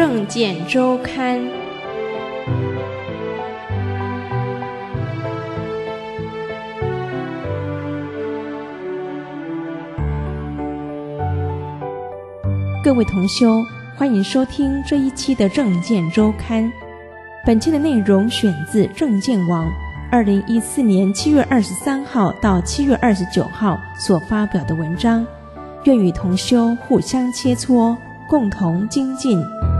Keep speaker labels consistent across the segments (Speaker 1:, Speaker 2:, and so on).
Speaker 1: 政见周刊》。各位同修，欢迎收听这一期的政见周刊。本期的内容选自政见网2014年7月23号到7月29号所发表的文章，愿与同修互相切磋，共同精进。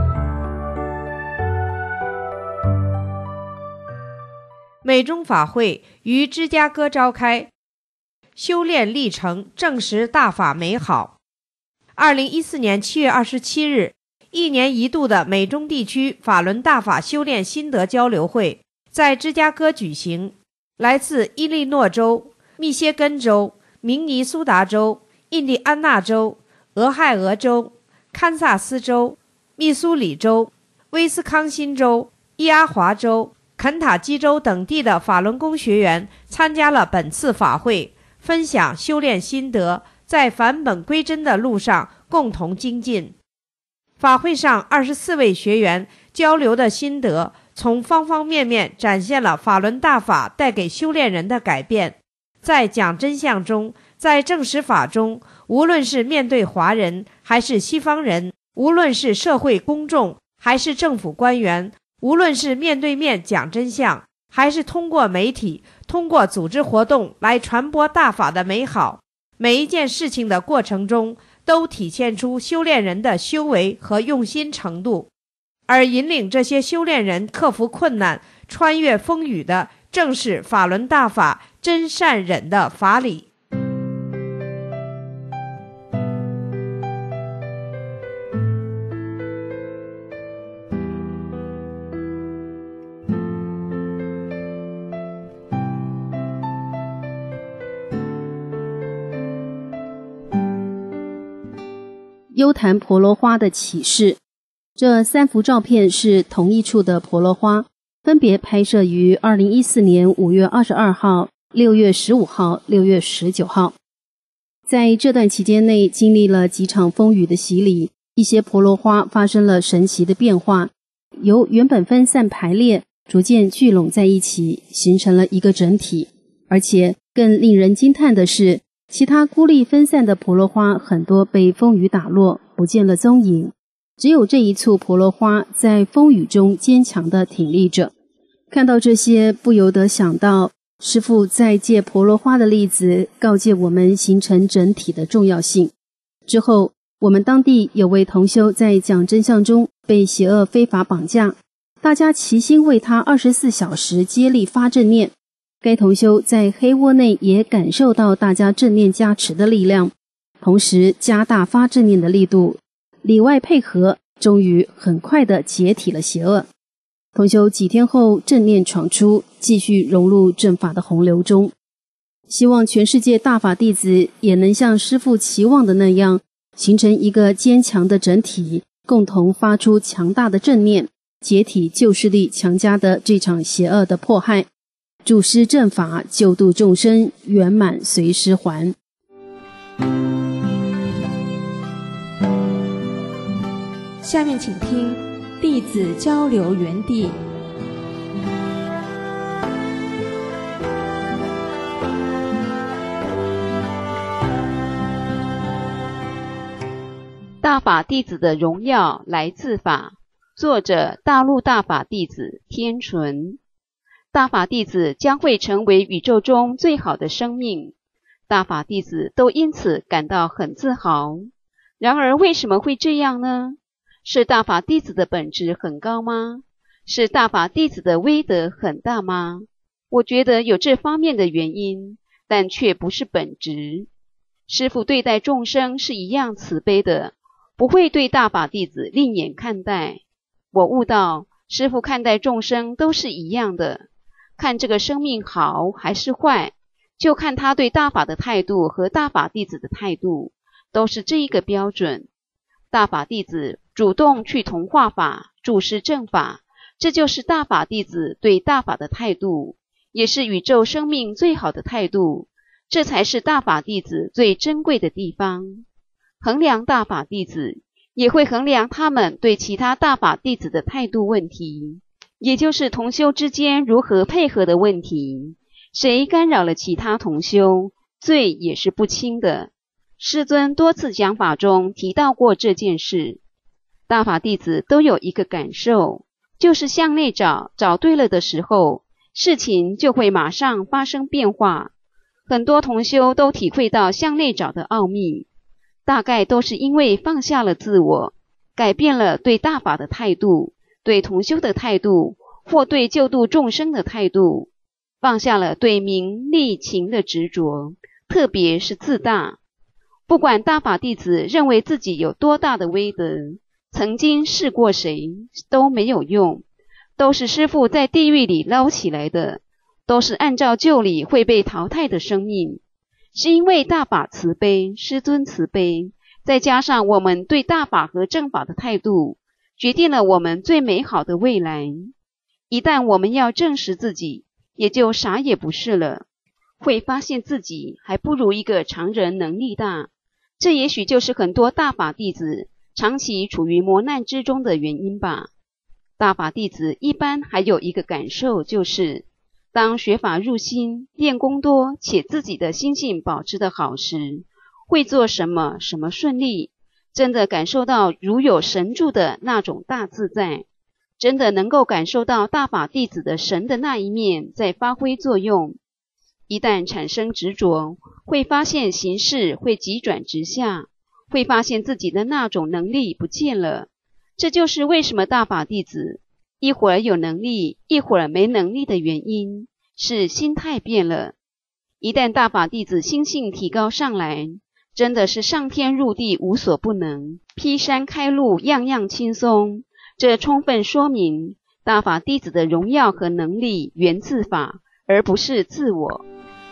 Speaker 2: 美中法会于芝加哥召开，修炼历程证实大法美好。2014年7月27日，一年一度的美中地区法轮大法修炼心得交流会在芝加哥举行，来自伊利诺州、密歇根州、明尼苏达州、印第安纳州、俄亥俄州、堪萨斯州、密苏里州、威斯康辛州、伊阿华州、肯塔基州等地的法轮功学员参加了本次法会，分享修炼心得，在返本归真的路上共同精进。法会上24位学员交流的心得，从方方面面展现了法轮大法带给修炼人的改变。在讲真相中，在证实法中，无论是面对华人还是西方人，无论是社会公众还是政府官员，无论是面对面讲真相，还是通过媒体、通过组织活动来传播大法的美好，每一件事情的过程中都体现出修炼人的修为和用心程度，而引领这些修炼人克服困难、穿越风雨的，正是法轮大法真善忍的法理。
Speaker 3: 幽檀婆罗花的启示。这3幅照片是同一处的婆罗花，分别拍摄于2014年5月22号、6月15号、6月19号。在这段期间内，经历了几场风雨的洗礼，一些婆罗花发生了神奇的变化，由原本分散排列，逐渐聚拢在一起，形成了一个整体。而且更令人惊叹的是，其他孤立分散的婆罗花很多被风雨打落，不见了踪影，只有这一簇婆罗花在风雨中坚强地挺立着。看到这些，不由得想到师父在借婆罗花的例子告诫我们形成整体的重要性。之后，我们当地有位同修在讲真相中被邪恶非法绑架，大家齐心为他24小时接力发正念。该同修在黑窝内也感受到大家正念加持的力量，同时加大发正念的力度，里外配合，终于很快地解体了邪恶。同修几天后正念闯出，继续融入正法的洪流中。希望全世界大法弟子也能像师父期望的那样，形成一个坚强的整体，共同发出强大的正念，解体旧势力强加的这场邪恶的迫害，助施正法，救度众生，圆满随师还。
Speaker 1: 下面请听弟子交流园地。
Speaker 4: 大法弟子的荣耀来自法，作者大陆大法弟子天纯。大法弟子将会成为宇宙中最好的生命，大法弟子都因此感到很自豪。然而为什么会这样呢？是大法弟子的本质很高吗？是大法弟子的威德很大吗？我觉得有这方面的原因，但却不是本质。师父对待众生是一样慈悲的，不会对大法弟子另眼看待。我悟到，师父看待众生都是一样的，看这个生命好还是坏，就看他对大法的态度和大法弟子的态度，都是这一个标准。大法弟子主动去同化法，注释正法，这就是大法弟子对大法的态度，也是宇宙生命最好的态度，这才是大法弟子最珍贵的地方。衡量大法弟子， 也会衡量他们对其他大法弟子的态度问题，也就是同修之间如何配合的问题。谁干扰了其他同修，罪也是不轻的。师尊多次讲法中提到过这件事，大法弟子都有一个感受，就是向内找对了的时候，事情就会马上发生变化。很多同修都体会到向内找的奥秘，大概都是因为放下了自我，改变了对大法的态度，对同修的态度，或对救度众生的态度，放下了对名利情的执着，特别是自大。不管大法弟子认为自己有多大的威德，曾经试过谁都没有用，都是师父在地狱里捞起来的，都是按照旧理会被淘汰的生命。是因为大法慈悲，师尊慈悲，再加上我们对大法和正法的态度，决定了我们最美好的未来。一旦我们要证实自己，也就啥也不是了，会发现自己还不如一个常人能力大。这也许就是很多大法弟子长期处于磨难之中的原因吧。大法弟子一般还有一个感受，就是当学法入心，练功多，且自己的心性保持得好时，会做什么顺利，真的感受到如有神助的那种大自在，真的能够感受到大法弟子的神的那一面在发挥作用。一旦产生执着，会发现形势会急转直下，会发现自己的那种能力不见了。这就是为什么大法弟子一会儿有能力，一会儿没能力的原因，是心态变了。一旦大法弟子心性提高上来，真的是上天入地无所不能，劈山开路样样轻松。这充分说明大法弟子的荣耀和能力源自法，而不是自我。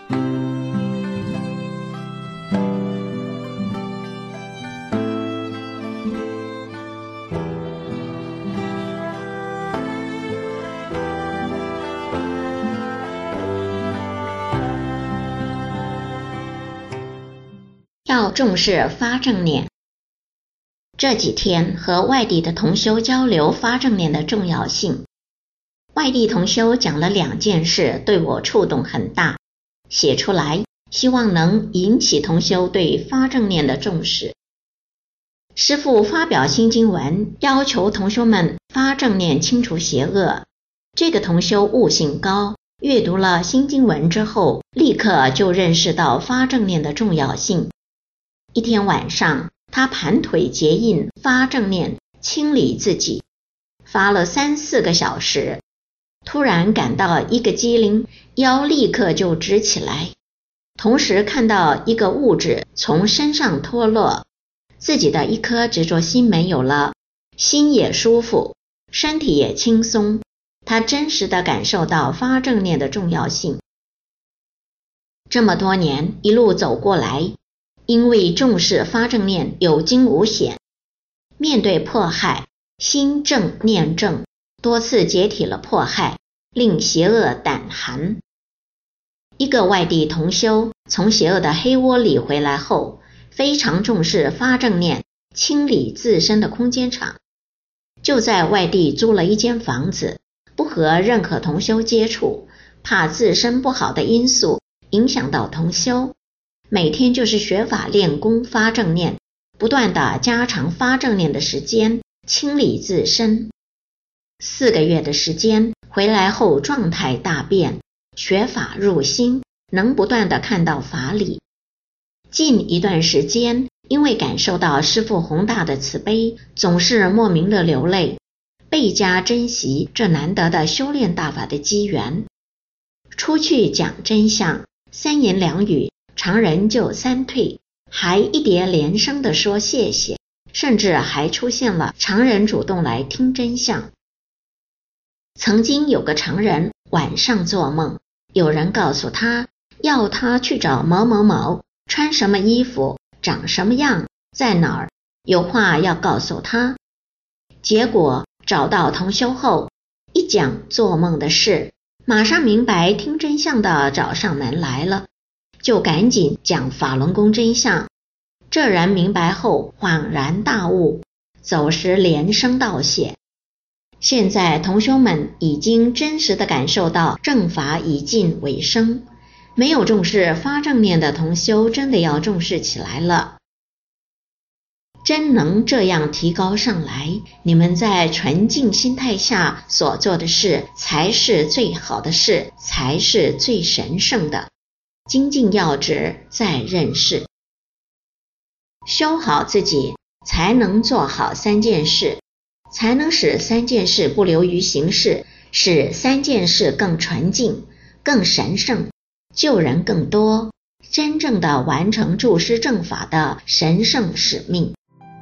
Speaker 5: 要重视发正念。这几天和外地的同修交流发正念的重要性，外地同修讲了2件事，对我触动很大，写出来，希望能引起同修对发正念的重视。师父发表新经文，要求同修们发正念清除邪恶。这个同修悟性高，阅读了新经文之后，立刻就认识到发正念的重要性。一天晚上，他盘腿结印发正念，清理自己，发了3-4个小时，突然感到一个机灵，腰立刻就直起来，同时看到一个物质从身上脱落，自己的一颗执着心没有了，心也舒服，身体也轻松。他真实地感受到发正念的重要性。这么多年一路走过来，因为重视发正念有惊无险，面对迫害，心正念正，多次解体了迫害，令邪恶胆寒。一个外地同修从邪恶的黑窝里回来后，非常重视发正念，清理自身的空间场，就在外地租了一间房子，不和任何同修接触，怕自身不好的因素影响到同修。每天就是学法练功发正念，不断地加长发正念的时间，清理自身。4个月的时间，回来后状态大变，学法入心，能不断地看到法理。近一段时间，因为感受到师父宏大的慈悲，总是莫名的流泪，倍加珍惜这难得的修炼大法的机缘。出去讲真相，3言2语常人就3退，还一叠连声地说谢谢，甚至还出现了常人主动来听真相。曾经有个常人晚上做梦，有人告诉他，要他去找某某某，穿什么衣服，长什么样，在哪儿，有话要告诉他。结果找到同修后，一讲做梦的事，马上明白听真相的找上门来了，就赶紧讲法轮功真相。这人明白后恍然大悟， 走时连声道谢。现在同修们已经真实地感受到正法已近尾声，没有重视发正念的同修真的要重视起来了。真能这样提高上来，你们在纯净心态下所做的事才是最好的事，才是最神圣的。精进要旨在认识，修好自己，才能做好3件事，才能使3件事不流于形式，使3件事更纯净、更神圣，救人更多，真正的完成助施正法的神圣使命。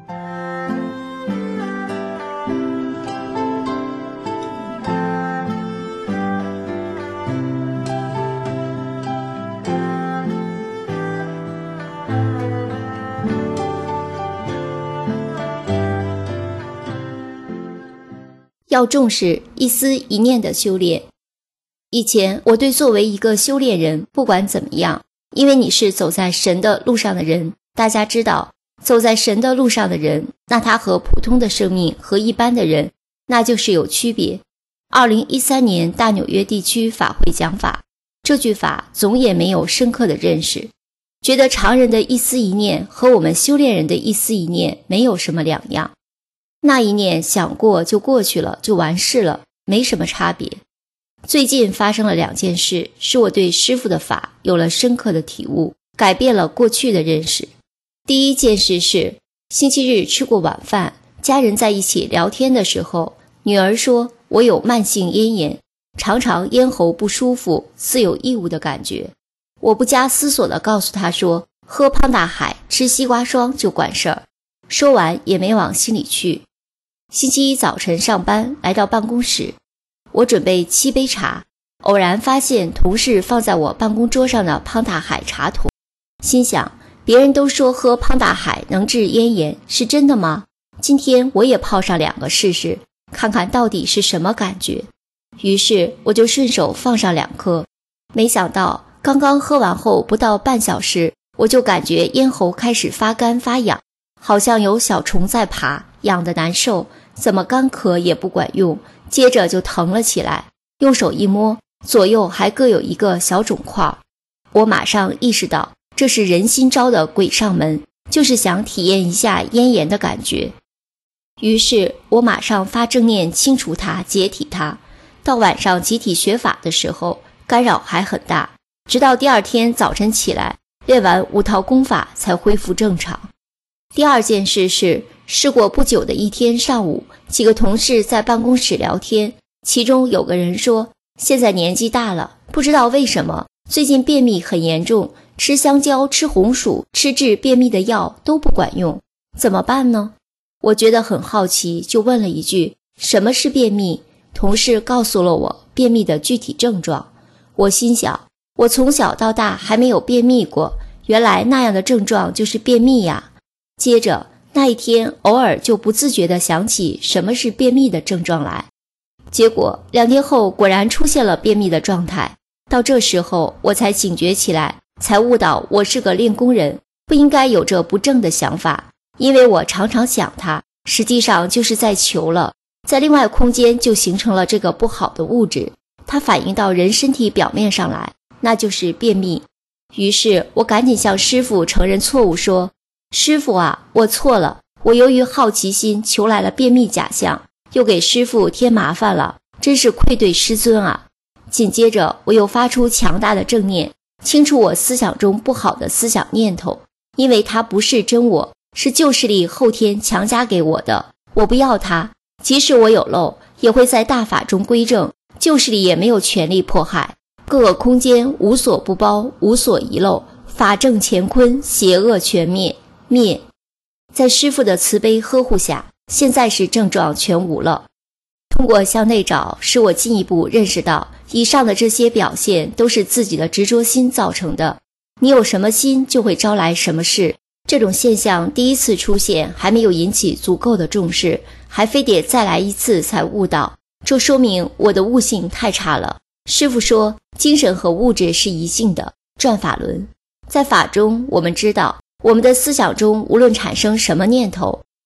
Speaker 6: 要重视一丝一念的修炼。以前我对作为一个修炼人，不管怎么样，因为你是走在神的路上的人，大家知道走在神的路上的人，那他和普通的生命和一般的人那就是有区别。2013年大纽约地区法会讲法，这句法总也没有深刻的认识，觉得常人的一丝一念和我们修炼人的一丝一念没有什么两样，那一念想过就过去了，就完事了，没什么差别。最近发生了2件事，使我对师父的法有了深刻的体悟，改变了过去的认识。第一件事是星期日吃过晚饭，家人在一起聊天的时候，女儿说我有慢性咽炎，常常咽喉不舒服，似有异物的感觉。我不加思索地告诉她说，喝胖大海，吃西瓜霜就管事儿。说完也没往心里去。星期一早晨上班，来到办公室，我准备7杯茶，偶然发现同事放在我办公桌上的胖大海茶桶，心想别人都说喝胖大海能治咽炎，是真的吗？今天我也泡上2个试试，看看到底是什么感觉。于是我就顺手放上2颗，没想到刚刚喝完后不到半小时，我就感觉咽喉开始发干发痒，好像有小虫在爬，痒得难受，怎么干咳也不管用，接着就疼了起来，用手一摸，左右还各有一个小肿块。我马上意识到这是人心招的鬼上门，就是想体验一下咽炎的感觉。于是我马上发正念清除它，解体它。到晚上集体学法的时候，干扰还很大，直到第2天早晨起来，练完5套功法才恢复正常。第2件事是事过不久的一天上午，几个同事在办公室聊天，其中有个人说，现在年纪大了，不知道为什么最近便秘很严重，吃香蕉、吃红薯、吃治便秘的药都不管用，怎么办呢？我觉得很好奇，就问了一句，什么是便秘？同事告诉了我便秘的具体症状。我心想，我从小到大还没有便秘过，原来那样的症状就是便秘呀。接着那一天偶尔就不自觉地想起什么是便秘的症状来，结果2天后果然出现了便秘的状态。到这时候我才警觉起来，才悟到我是个练功人，不应该有这不正的想法，因为我常常想它，实际上就是在求了，在另外空间就形成了这个不好的物质，它反映到人身体表面上来，那就是便秘。于是我赶紧向师父承认错误，说，师父啊，我错了，我由于好奇心求来了便秘假象，又给师父添麻烦了，真是愧对师尊啊。紧接着我又发出强大的正念，清除我思想中不好的思想念头，因为它不是真我，是旧势力后天强加给我的，我不要它，即使我有漏，也会在大法中归正，旧势力也没有权利迫害。各个空间无所不包，无所遗漏，法正乾坤，邪恶全灭。在师父的慈悲呵护下，现在是症状全无了。通过向内找，使我进一步认识到，以上的这些表现都是自己的执着心造成的。你有什么心，就会招来什么事。这种现象第一次出现还没有引起足够的重视，还非得再来一次才悟到，这说明我的悟性太差了。师父说，精神和物质是一性的，转法轮。在法中，我们知道我们的思想中无论产生什么念头，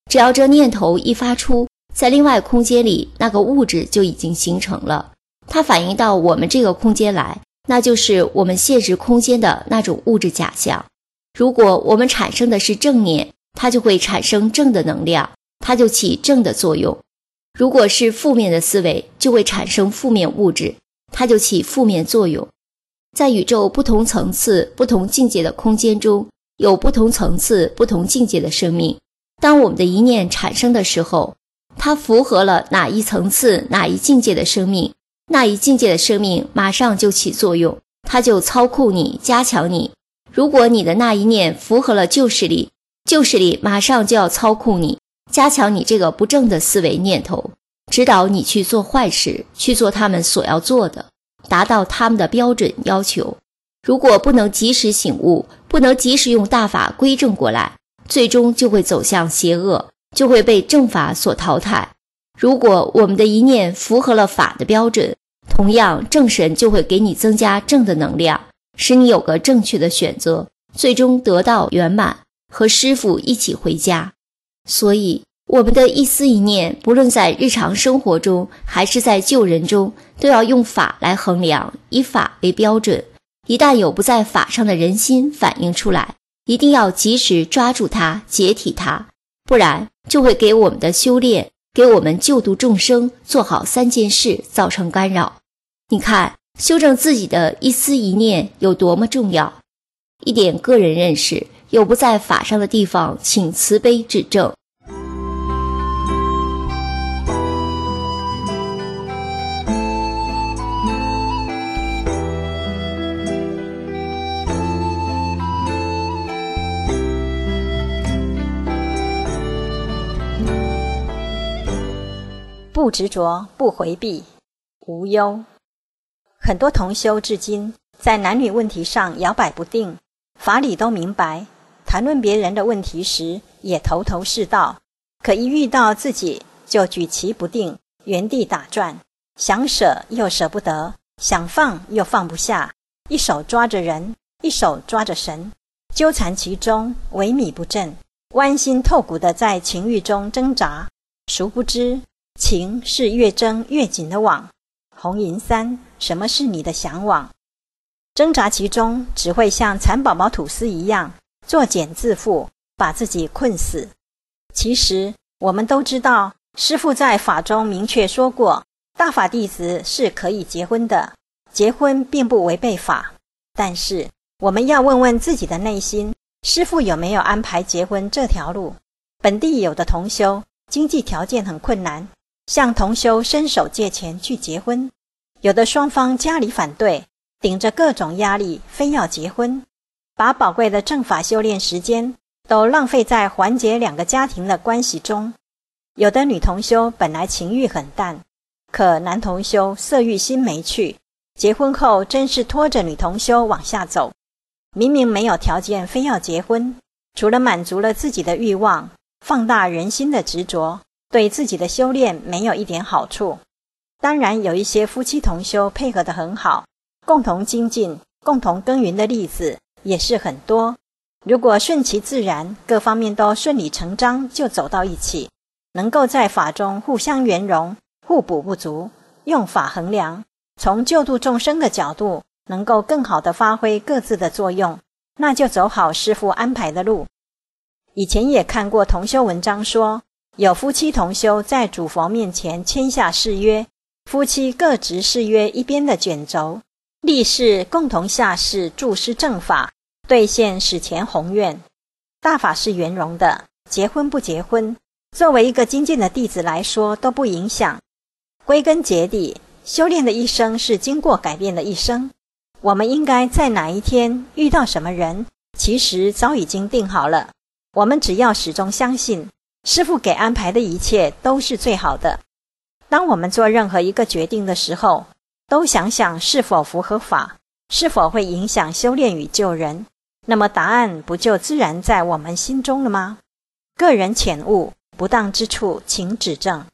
Speaker 6: 只要这念头一发出，在另外空间里那个物质就已经形成了，它反映到我们这个空间来，那就是我们现实空间的那种物质假象。如果我们产生的是正念，它就会产生正的能量，它就起正的作用。如果是负面的思维，就会产生负面物质，它就起负面作用。在宇宙不同层次、不同境界的空间中，有不同层次、不同境界的生命。当我们的一念产生的时候，它符合了哪一层次、哪一境界的生命，那一境界的生命马上就起作用，它就操控你、加强你。如果你的那一念符合了旧势力，旧势力马上就要操控你，加强你这个不正的思维念头，指导你去做坏事，去做他们所要做的，达到他们的标准要求。如果不能及时醒悟，不能及时用大法归正过来，最终就会走向邪恶，就会被正法所淘汰。如果我们的一念符合了法的标准，同样正神就会给你增加正的能量，使你有个正确的选择，最终得到圆满，和师父一起回家。所以我们的一思一念，不论在日常生活中还是在救人中，都要用法来衡量，以法为标准。一旦有不在法上的人心反映出来，一定要及时抓住它，解体它，不然就会给我们的修炼，给我们救度众生做好3件事造成干扰。你看，修正自己的一思一念有多么重要。一点个人认识，有不在法上的地方，请慈悲指正。
Speaker 7: 不执着，不回避，无忧。很多同修至今在男女问题上摇摆不定，法理都明白，谈论别人的问题时也头头是道，可一遇到自己就举棋不定，原地打转，想舍又舍不得，想放又放不下，一手抓着人，一手抓着神，纠缠其中，萎靡不振，剜心透骨地在情欲中挣扎。殊不知情是越挣越紧的网。红银三，什么是你的向往？挣扎其中，只会像蚕宝宝吐丝一样作茧自缚，把自己困死。其实我们都知道，师父在法中明确说过，大法弟子是可以结婚的，结婚并不违背法。但是我们要问问自己的内心，师父有没有安排结婚这条路？本地有的同修经济条件很困难，向同修伸手借钱去结婚，有的双方家里反对，顶着各种压力非要结婚，把宝贵的正法修炼时间都浪费在缓解2个家庭的关系中。有的女同修本来情欲很淡，可男同修色欲心没去，结婚后真是拖着女同修往下走。明明没有条件非要结婚，除了满足了自己的欲望，放大人心的执着，对自己的修炼没有一点好处。当然有一些夫妻同修配合得很好，共同精进，共同耕耘的例子也是很多。如果顺其自然，各方面都顺理成章就走到一起，能够在法中互相圆融，互补不足，用法衡量，从救度众生的角度能够更好地发挥各自的作用，那就走好师父安排的路。以前也看过同修文章说，有夫妻同修在主佛面前签下誓约，夫妻各执誓约一边的卷轴，立誓共同下世助施正法，兑现史前宏愿。大法是圆融的，结婚不结婚，作为一个精进的弟子来说都不影响。归根结底，修炼的一生是经过改变的一生。我们应该在哪一天遇到什么人，其实早已经定好了。我们只要始终相信，师父给安排的一切都是最好的。当我们做任何一个决定的时候，都想想是否符合法，是否会影响修炼与救人，那么答案不就自然在我们心中了吗？个人浅悟，不当之处请指正。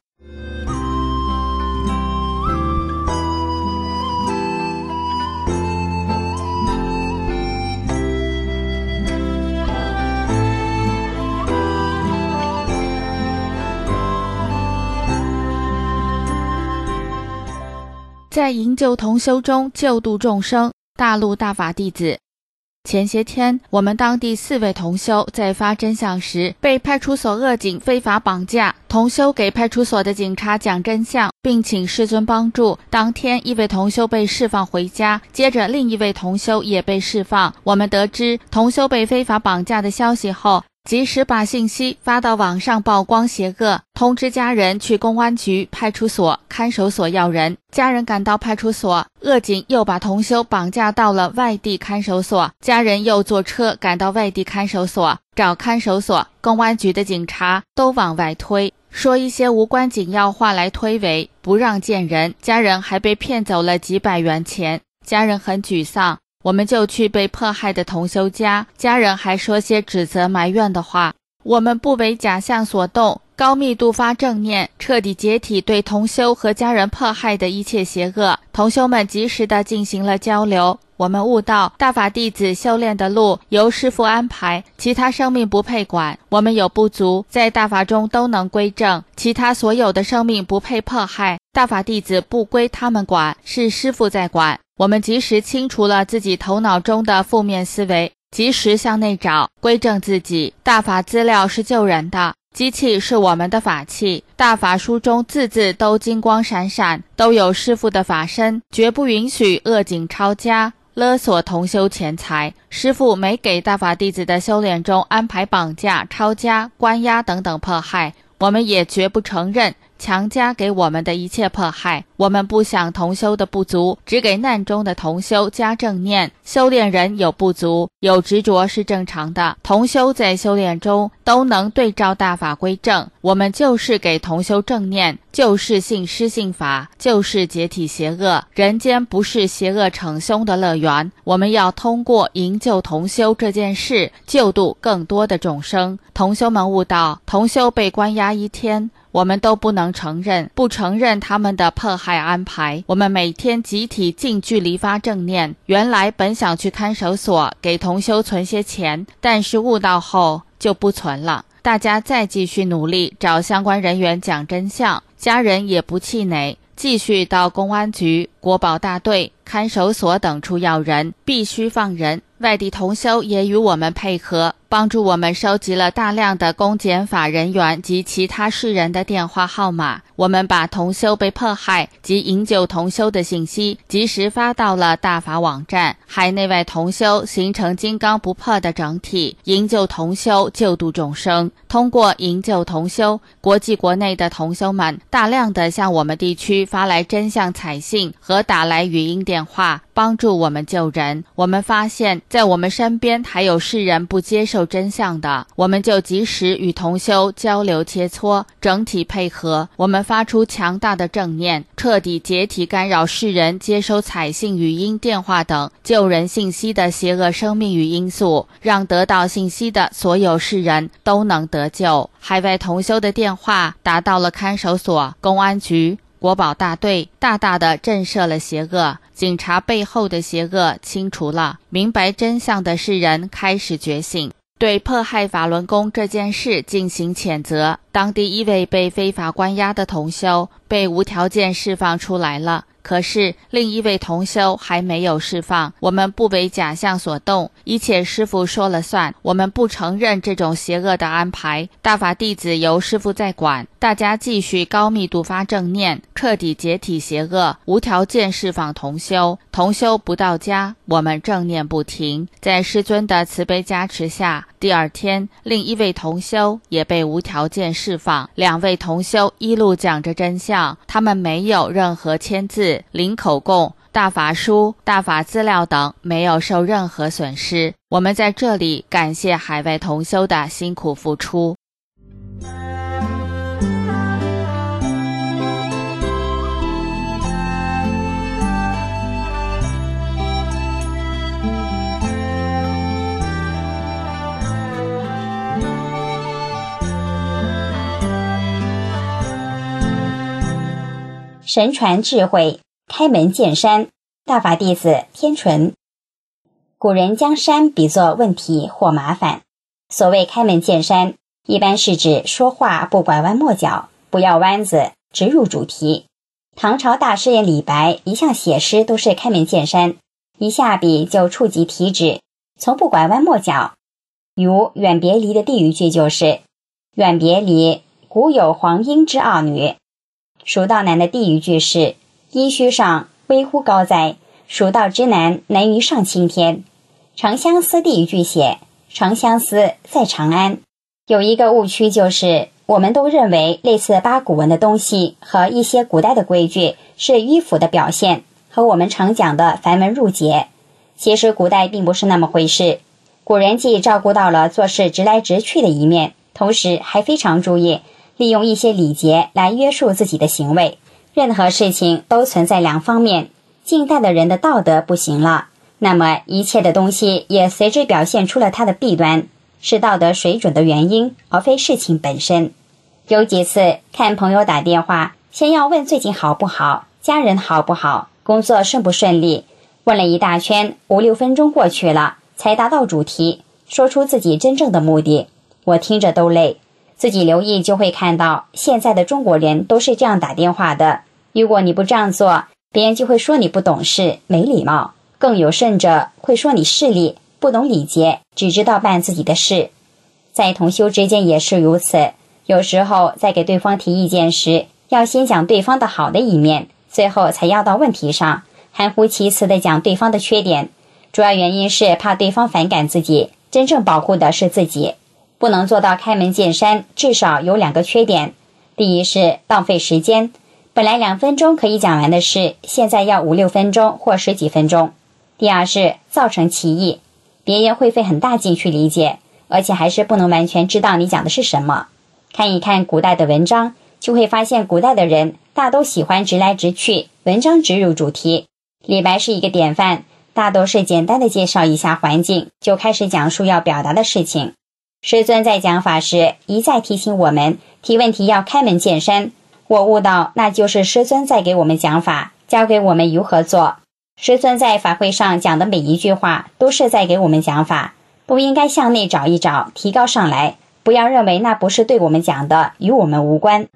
Speaker 8: 在营救同修中救度众生，大陆大法弟子。前些天，我们当地4位同修在发真相时，被派出所恶警非法绑架。同修给派出所的警察讲真相，并请世尊帮助。当天，1位同修被释放回家，接着另1位同修也被释放。我们得知同修被非法绑架的消息后，及时把信息发到网上曝光邪恶，通知家人去公安局、派出所、看守所要人。家人赶到派出所，恶警又把同修绑架到了外地看守所，家人又坐车赶到外地看守所，找看守所、公安局的警察都往外推，说一些无关紧要话来推诿，不让见人。家人还被骗走了几百元钱，家人很沮丧。我们就去被迫害的同修家，家人还说些指责埋怨的话。我们不为假象所动，高密度发正念，彻底解体对同修和家人迫害的一切邪恶。同修们及时地进行了交流。我们悟到大法弟子修炼的路由师父安排，其他生命不配管。我们有不足，在大法中都能归正，其他所有的生命不配迫害，大法弟子不归他们管，是师父在管。我们及时清除了自己头脑中的负面思维，及时向内找，归正自己。大法资料是救人的，机器是我们的法器。大法书中字字都金光闪闪，都有师父的法身，绝不允许恶警抄家勒索同修钱财。师父没给大法弟子的修炼中安排绑架、抄家、关押等等迫害，我们也绝不承认强加给我们的一切迫害。我们不想同修的不足，只给难中的同修加正念。修炼人有不足，有执着是正常的，同修在修炼中都能对照大法归正。我们就是给同修正念，就是信师信法，就是解体邪恶。人间不是邪恶逞凶的乐园，我们要通过营救同修这件事，救度更多的众生。同修们悟道，同修被关押1天，我们都不能承认，不承认他们的迫害安排。我们每天集体近距离发正念。原来本想去看守所给同修存些钱，但是悟道后就不存了。大家再继续努力找相关人员讲真相，家人也不气馁，继续到公安局、国保大队、看守所等处要人，必须放人。外地同修也与我们配合，帮助我们收集了大量的公检法人员及其他世人的电话号码。我们把同修被迫害及营救同修的信息及时发到了大法网站，海内外同修形成金刚不破的整体，营救同修，救度众生。通过营救同修，国际国内的同修们大量的向我们地区发来真相彩信和打来语音电话，帮助我们救人。我们发现在我们身边还有世人不接受真相的，我们就及时与同修交流切磋，整体配合。我们发出强大的正念，彻底解体干扰世人接收彩信、语音、电话等救人信息的邪恶生命与因素，让得到信息的所有世人都能得救。海外同修的电话达到了看守所、公安局、国保大队，大大的震慑了邪恶，警察背后的邪恶清除了，明白真相的世人开始觉醒，对迫害法轮功这件事进行谴责。当地1位被非法关押的同修被无条件释放出来了，可是另1位同修还没有释放。我们不为假象所动，一切师父说了算，我们不承认这种邪恶的安排。大法弟子由师父在管，大家继续高密度发正念，彻底解体邪恶，无条件释放同修。同修不到家，我们正念不停。在师尊的慈悲加持下，第2天另1位同修也被无条件释放。2位同修一路讲着真相，他们没有任何签字、零口供、大法书、大法资料等，没有受任何损失。我们在这里感谢海外同修的辛苦付出。
Speaker 9: 神传智慧，开门见山。大法弟子天纯。古人将山比作问题或麻烦，所谓开门见山，一般是指说话不拐弯抹角，不要弯子，直入主题。 唐朝大诗人李白一向写诗都是开门见山，一下笔就触及题旨，从不拐弯抹角。如远别离的第一句就是远别离，古有黄莺之傲女。蜀道难的第一句是衣虚上，微乎高哉，蜀道之难，难于上青天。长相思第一句写长相思在长安。有一个误区，就是我们都认为类似八股文的东西和一些古代的规矩是迂腐的表现，和我们常讲的繁文缛节。其实古代并不是那么回事，古人既照顾到了做事直来直去的一面，同时还非常注意利用一些礼节来约束自己的行为。任何事情都存在两方面，近代的人的道德不行了，那么一切的东西也随之表现出了它的弊端，是道德水准的原因，而非事情本身。有几次看朋友打电话，先要问最近好不好，家人好不好，工作顺不顺利，问了一大圈，5-6分钟过去了，才达到主题，说出自己真正的目的。我听着都累。自己留意就会看到，现在的中国人都是这样打电话的。如果你不这样做，别人就会说你不懂事，没礼貌，更有甚者会说你势利，不懂礼节，只知道办自己的事。在同修之间也是如此，有时候在给对方提意见时，要先讲对方的好的一面，最后才要到问题上，含糊其辞地讲对方的缺点。主要原因是怕对方反感自己，真正保护的是自己。不能做到开门见山，至少有2个缺点。第一是浪费时间，本来2分钟可以讲完的事，现在要5-6分钟或10几分钟。第二是造成歧义，别人会费很大劲去理解，而且还是不能完全知道你讲的是什么。看一看古代的文章，就会发现古代的人大都喜欢直来直去，文章直入主题。李白是一个典范，大都是简单的介绍一下环境，就开始讲述要表达的事情。师尊在讲法时一再提醒我们，提问题要开门见山。我悟到，那就是师尊在给我们讲法，教给我们如何做。师尊在法会上讲的每一句话都是在给我们讲法，都应该向内找一找，提高上来，不要认为那不是对我们讲的，与我们无关。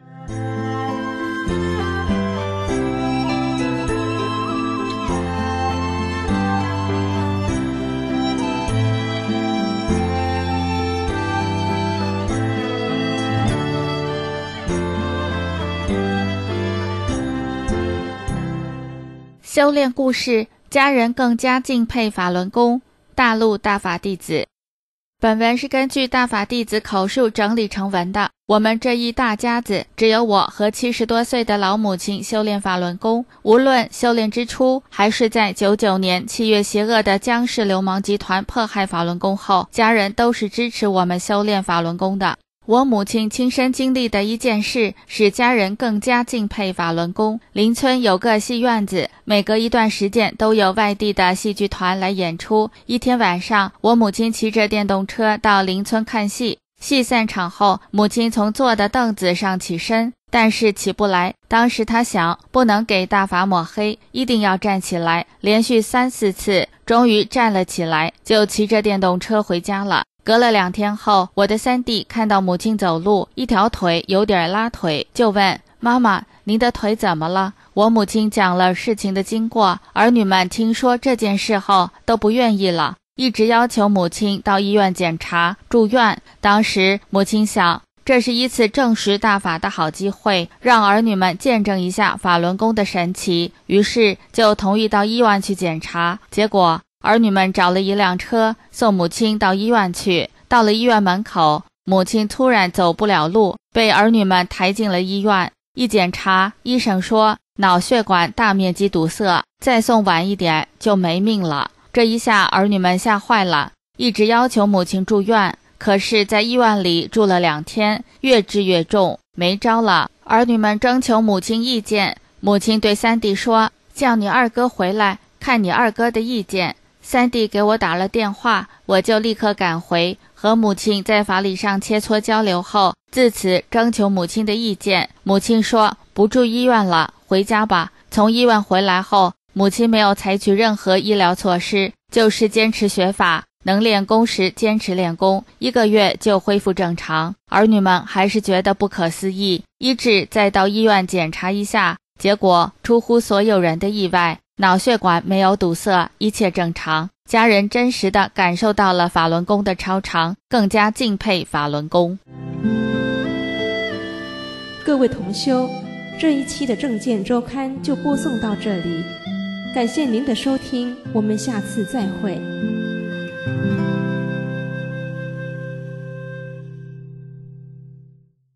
Speaker 8: 修炼故事，家人更加敬佩法轮功。大陆大法弟子。本文是根据大法弟子口述整理成文的。我们这一大家子，只有我和70多岁的老母亲修炼法轮功。无论修炼之初，还是在99年7月邪恶的江氏流氓集团迫害法轮功后，家人都是支持我们修炼法轮功的。我母亲亲身经历的一件事，使家人更加敬佩法轮功。邻村有个戏院子，每隔一段时间都有外地的戏剧团来演出。一天晚上，我母亲骑着电动车到邻村看戏。戏散场后，母亲从坐的凳子上起身，但是起不来。当时她想，不能给大法抹黑，一定要站起来。连续3-4次，终于站了起来，就骑着电动车回家了。隔了2天后，我的3弟看到母亲走路，一条腿有点拉腿，就问妈妈：“您的腿怎么了？”我母亲讲了事情的经过，儿女们听说这件事后都不愿意了，一直要求母亲到医院检查住院。当时母亲想，这是一次证实大法的好机会，让儿女们见证一下法轮功的神奇，于是就同意到医院去检查。结果儿女们找了一辆车送母亲到医院去。到了医院门口，母亲突然走不了路，被儿女们抬进了医院。一检查，医生说脑血管大面积堵塞，再送晚一点就没命了。这一下儿女们吓坏了，一直要求母亲住院。可是在医院里住了2天，越治越重，没招了。儿女们征求母亲意见，母亲对3弟说，叫你2哥回来看你2哥的意见。3弟给我打了电话，我就立刻赶回，和母亲在法理上切磋交流后，自此征求母亲的意见。母亲说不住医院了，回家吧。从医院回来后，母亲没有采取任何医疗措施，就是坚持学法，能练功时坚持练功，1个月就恢复正常。儿女们还是觉得不可思议，医治再到医院检查一下， 结果出乎所有人的意外，脑血管没有堵塞，一切正常。家人真实地感受到了法轮功的超常，更加敬佩法轮功。
Speaker 1: 各位同修，这一期的正见周刊就播送到这里，感谢您的收听，我们下次再会。